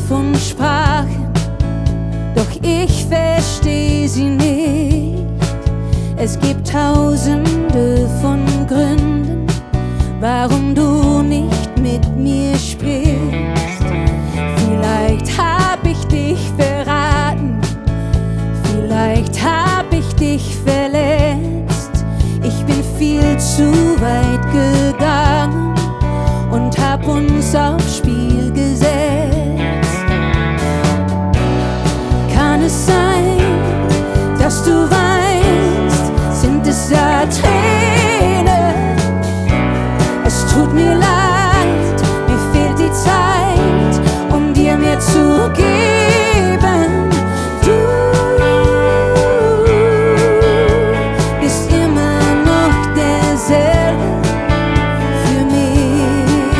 von Sprachen, doch ich versteh sie nicht. Es gibt tausende von Gründen, warum du nicht mit mir sprichst. Vielleicht hab ich dich verraten, vielleicht hab ich dich verletzt. Ich bin viel zu weit gegangen und hab uns aufs Spiel gesetzt. Kann es sein, dass du weinst? Sind es da Tränen? Es tut mir leid, mir fehlt die Zeit, um dir mehr zu geben. Du bist immer noch derselbe für mich.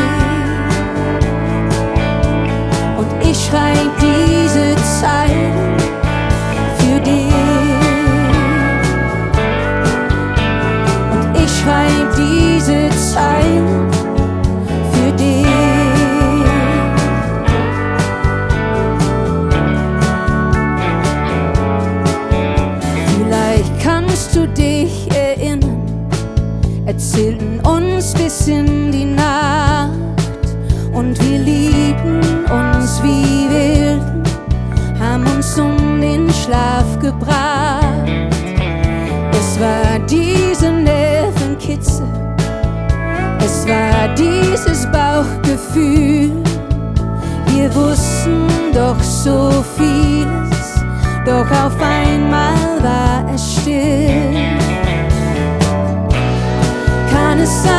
Und ich schrei diese Zeilen für dich. Und ich schrei diese Zeilen für dich. Vielleicht kannst du dich erinnern, erzählten uns bis in die Nacht und wir liebten uns wie Wilden, haben uns um den Schlaf gebracht. Es war diese Nervenkitzel, es war dieses Bauchgefühl. Wir wussten doch so vieles, doch auf einmal war es still. Kann es sein,